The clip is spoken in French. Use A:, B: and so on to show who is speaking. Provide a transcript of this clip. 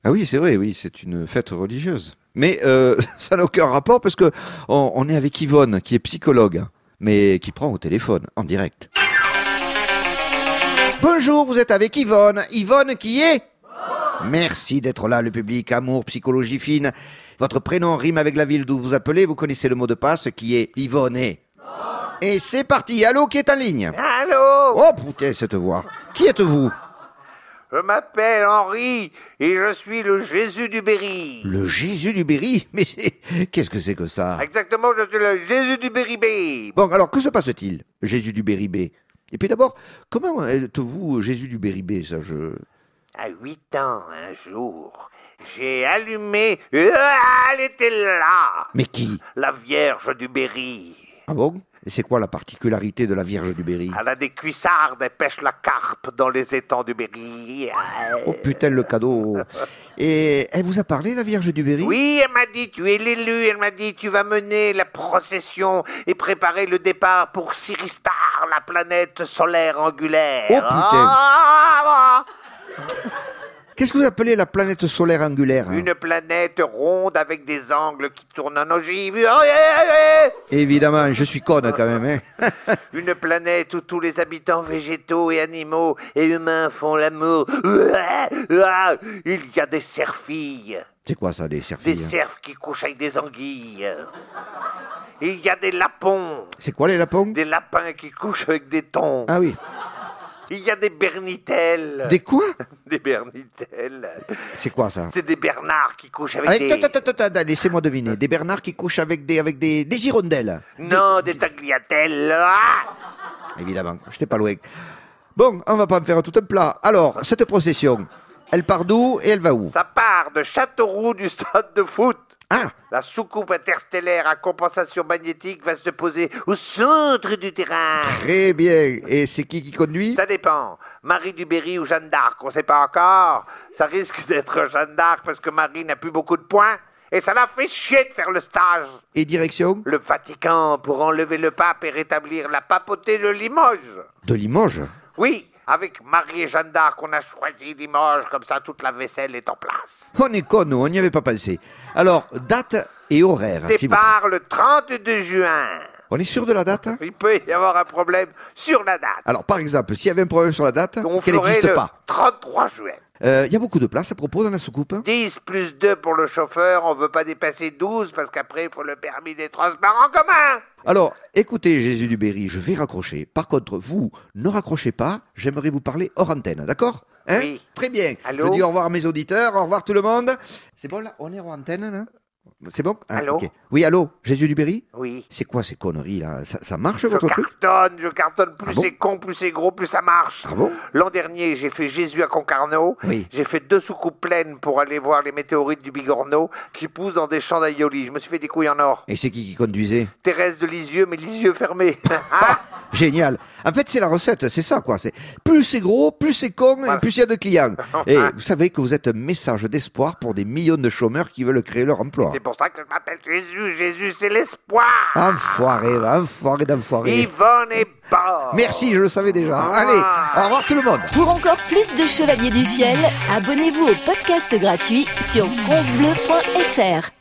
A: Ah oui, c'est vrai, oui, c'est une fête religieuse. Mais ça n'a aucun rapport parce que on est avec Yvonne, qui est psychologue, mais qui prend au téléphone, en direct. Bonjour, vous êtes avec Yvonne. Yvonne qui est? Merci d'être là, le public. Amour, psychologie fine. Votre prénom rime avec la ville d'où vous appelez. Vous connaissez le mot de passe qui est Yvonne. Et c'est parti. Allô, qui est en ligne?
B: Allô?
A: Oh putain, cette voix. Qui êtes-vous?
B: Je m'appelle Henri et je suis le Jésus du Berry.
A: Le Jésus du Berry? Mais qu'est-ce que c'est que ça?
B: Exactement, je suis le Jésus du Berry.
A: Bon, alors, que se passe-t-il, Jésus du Berry? Et puis d'abord, comment êtes-vous Jésus du Berry? Ça,
B: À 8 ans, un jour, j'ai allumé... elle était là!
A: Mais qui?
B: La Vierge du Berry.
A: Ah bon? Et c'est quoi la particularité de la Vierge du Berry?
B: Elle a des cuissardes, elle pêche la carpe dans les étangs du Berry.
A: Oh putain, le cadeau. Et elle vous a parlé, la Vierge du Berry?
B: Oui, elle m'a dit, tu es l'élu, elle m'a dit, tu vas mener la procession et préparer le départ pour Siristar, la planète solaire angulaire.
A: Oh putain.
B: Ah,
A: Qu'est-ce que vous appelez la planète solaire angulaire?
B: une planète ronde avec des angles qui tournent en ogive.
A: Évidemment, je suis conne quand même. Hein.
B: Une planète où tous les habitants végétaux et animaux et humains font l'amour. Il y a des cerfilles.
A: C'est quoi ça, des
B: Des
A: cerfilles?
B: cerfs qui couchent avec des anguilles. Il y a des lapons.
A: C'est quoi les lapons?
B: Des lapins qui couchent avec des thons.
A: Ah oui.
B: Il y a des bernitelles.
A: Des quoi?
B: Des bernitelles.
A: C'est quoi ça?
B: C'est des bernards qui couchent avec
A: Attends, laissez-moi deviner. Des bernards qui couchent avec des hirondelles.
B: Non, des tagliatelles. Ah,
A: Évidemment, j'étais pas loin. Bon, on va pas me faire tout un plat. Alors, cette procession, elle part d'où et elle va où?
B: ça part de Châteauroux du stade de foot.
A: Ah,
B: La soucoupe interstellaire à compensation magnétique va se poser au centre du terrain.
A: très bien. Et c'est qui conduit?
B: Ça dépend. Marie du Berry ou Jeanne d'Arc, on sait pas encore. Ça risque d'être Jeanne d'Arc parce que Marie n'a plus beaucoup de points. Et ça l'a fait chier de faire le stage.
A: Et direction?
B: Le Vatican pour enlever le pape et rétablir la papauté de Limoges.
A: De Limoges?
B: Oui, avec Marie et Jeanne d'Arc, on a choisi Limoges, comme ça toute la vaisselle est en place.
A: On est con, nous, on n'y avait pas pensé. Alors, date et horaire, s'il vous plaît.
B: Départ le 32 juin.
A: On est sûr de la date?
B: Il peut y avoir un problème sur la date.
A: Alors, par exemple, s'il y avait un problème sur la date,
B: On
A: qu'elle
B: ferait
A: n'existe
B: le
A: pas.
B: 33 juin.
A: Il y a beaucoup de place à propos dans la soucoupe?
B: 10 plus 2 pour le chauffeur, on veut pas dépasser 12 parce qu'après il faut le permis des transports en commun.
A: Alors, écoutez, Jésus du Berry, je vais raccrocher. Par contre, vous, ne raccrochez pas, j'aimerais vous parler hors antenne, d'accord? Hein?
B: Oui.
A: Très bien.
B: Allô?
A: Je dis au revoir à mes auditeurs, au revoir tout le monde. C'est bon là? On est hors antenne là? C'est bon? Ah,
B: Allô?
A: ok. Oui, allô? Jésus du Berry?
B: Oui.
A: C'est quoi ces conneries là? Ça marche votre truc?
B: Je cartonne. Plus
A: Ah bon?
B: c'est con, plus c'est gros, plus ça marche.
A: Ah bon?
B: L'an dernier, j'ai fait Jésus à Concarneau.
A: Oui.
B: J'ai fait 2 soucoupes pleines pour aller voir les météorites du Bigorneau qui poussent dans des champs d'aïoli. Je me suis fait des couilles en or.
A: Et c'est qui conduisait?
B: Thérèse de Lisieux, mais les yeux fermés. Hein?
A: Génial. En fait, c'est la recette, c'est ça quoi. C'est plus c'est gros, plus c'est con, et
B: Voilà.
A: plus il y a de clients. Et vous savez que vous êtes un message d'espoir pour des millions de chômeurs qui veulent créer leur emploi.
B: C'est pour ça que je m'appelle Jésus. Jésus, c'est l'espoir.
A: Enfoiré d'enfoiré.
B: Yvonne est bonne.
A: Merci, je le savais déjà. Allez, au revoir tout le monde.
C: Pour encore plus de Chevaliers du Fiel, abonnez-vous au podcast gratuit sur francebleu.fr.